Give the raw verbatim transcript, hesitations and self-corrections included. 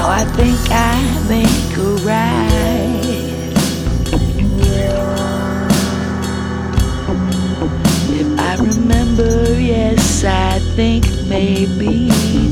I think I make her right. If I remember, yes, I think maybe